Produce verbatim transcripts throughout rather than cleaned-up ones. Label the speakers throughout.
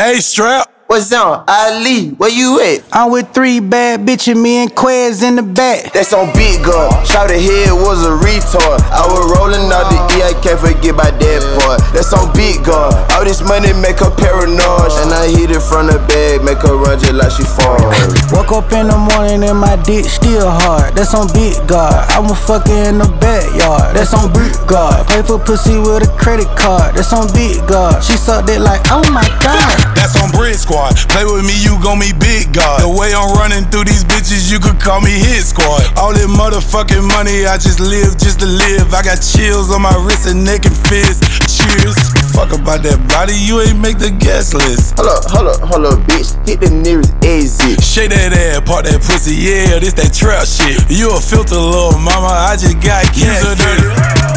Speaker 1: Hey, Strap.
Speaker 2: What's on? Ali, where you at?
Speaker 3: I'm with three bad bitches, me and Quez in the back.
Speaker 2: That's on Big Gun. Shout the head was a retard. I was rolling out the E, I can't forget about that part. That's on Big Gun. All this money make her paranoid. And I hit it from the bag, make her run just like she fall.
Speaker 3: Woke up in the morning and my dick still hard. That's on Big God. I'ma fuck her in the backyard. That's on Big God. Pay for pussy with a credit card. That's on Big God. She sucked it like, oh my God.
Speaker 1: That's on Bread Squad. Play with me, you gon' be Big God. The way I'm running through these bitches, you could call me Hit Squad. All that motherfucking money, I just live just to live. I got chills on my wrist and neck and fist. Cheers. Fuck about that body, you ain't make the guest list.
Speaker 2: Hold up, hold up, hold up, bitch. Hit the nearest exit.
Speaker 1: Shake that ass, part that pussy, yeah, this that trap shit. You a filter, little mama, I just got cancer dirty.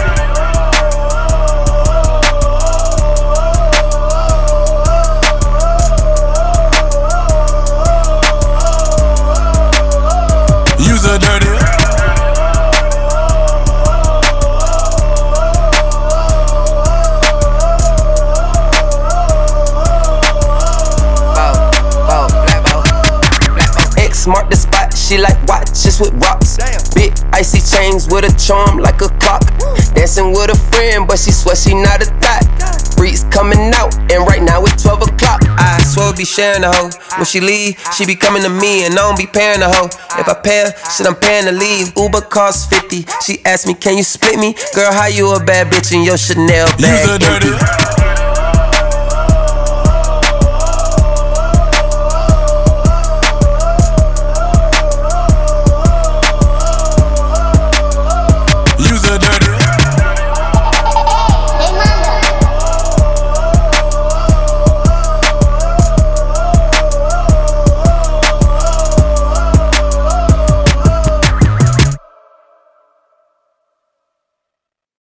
Speaker 1: Use a dirty.
Speaker 4: X mark the spot, she like watches with rocks. Big icy chains with a charm like a clock. Dancing with a friend, but she swear she not a thot. Freaks coming out, and right now it's twelve o'clock. I swear be sharing the hoe. When she leave, she be coming to me, and I don't be paying the hoe. If I pay her, shit, I'm paying to leave. Uber costs fifty. She asked me, can you split me? Girl, how you a bad bitch in your Chanel bag?
Speaker 1: Use a dirty.